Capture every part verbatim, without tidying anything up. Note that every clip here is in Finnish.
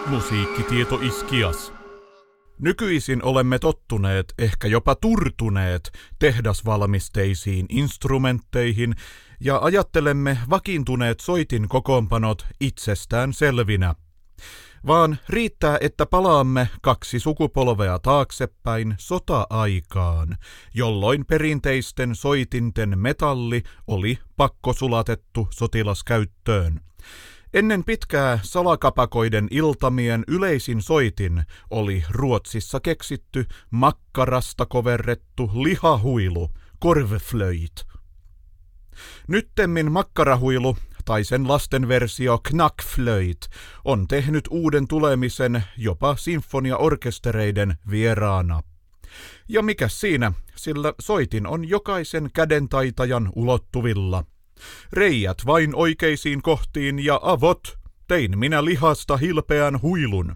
Musiikkitieto Iskias. Nykyisin olemme tottuneet, ehkä jopa turtuneet, tehdasvalmisteisiin instrumentteihin ja ajattelemme vakiintuneet soitin kokoonpanot itsestään selvinä. Vaan riittää, että palaamme kaksi sukupolvea taaksepäin sota-aikaan, jolloin perinteisten soitinten metalli oli pakkosulatettu sotilaskäyttöön. Ennen pitkää salakapakoiden iltamien yleisin soitin oli Ruotsissa keksitty makkarasta koverrettu lihahuilu, korvflöjt. Nyttemmin makkarahuilu, tai sen lastenversio knackflöjt, on tehnyt uuden tulemisen jopa sinfoniaorkestereiden vieraana. Ja mikäs siinä, sillä soitin on jokaisen kädentaitajan ulottuvilla. Reijät vain oikeisiin kohtiin ja avot, tein minä lihasta hilpeän huilun.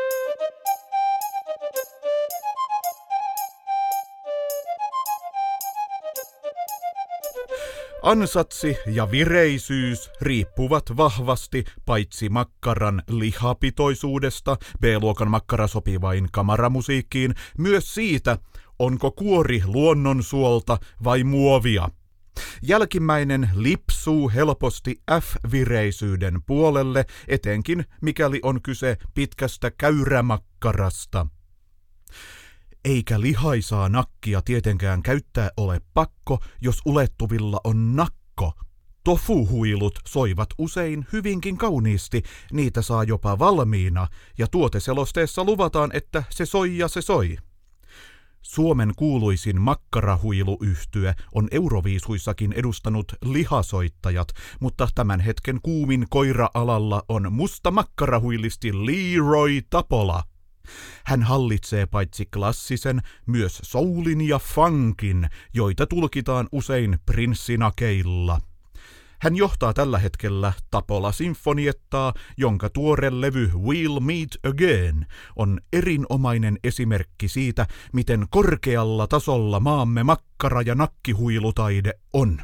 Ansatsi ja vireisyys riippuvat vahvasti paitsi makkaran lihapitoisuudesta, B-luokan makkara sopii vain kamaramusiikkiin, myös siitä, onko kuori luonnonsuolta vai muovia. Jälkimmäinen lipsuu helposti F-vireisyyden puolelle, etenkin mikäli on kyse pitkästä käyrämakkarasta. Eikä lihaisaa nakkia tietenkään käyttää ole pakko, jos ulettuvilla on nakko. Tofuhuilut soivat usein hyvinkin kauniisti, niitä saa jopa valmiina, ja tuoteselosteessa luvataan, että se soi ja se soi. Suomen kuuluisin makkarahuiluyhtye on Euroviisuissakin edustanut lihasoittajat, mutta tämän hetken kuumin koira-alalla on musta makkarahuilisti Leroy Tapola. Hän hallitsee paitsi klassisen, myös soulin ja funkin, joita tulkitaan usein prinssinakeilla. Hän johtaa tällä hetkellä Tapola-sinfoniettaa, jonka tuore levy We'll Meet Again on erinomainen esimerkki siitä, miten korkealla tasolla maamme makkara- ja nakkihuilutaide on.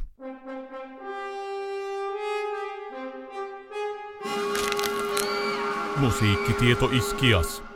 Musiikkitieto Iskias.